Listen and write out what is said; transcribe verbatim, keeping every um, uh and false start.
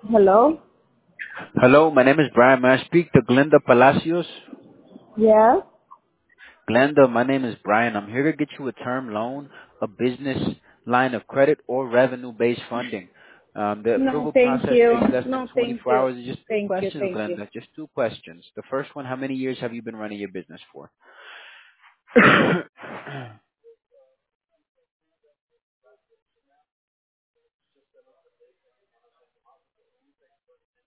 Hello? Hello, my name is Brian. May I speak to Glenda Palacios? Yes? Glenda, my name is Brian. I'm here to get you a term loan, a business line of credit, or revenue-based funding. Um, the No, approval thank process you. takes less than No, thank twenty-four you. hours. It's just two Thank you, questions, thank you. Glenda. Just two questions. The first one, how many years have you been running your business for?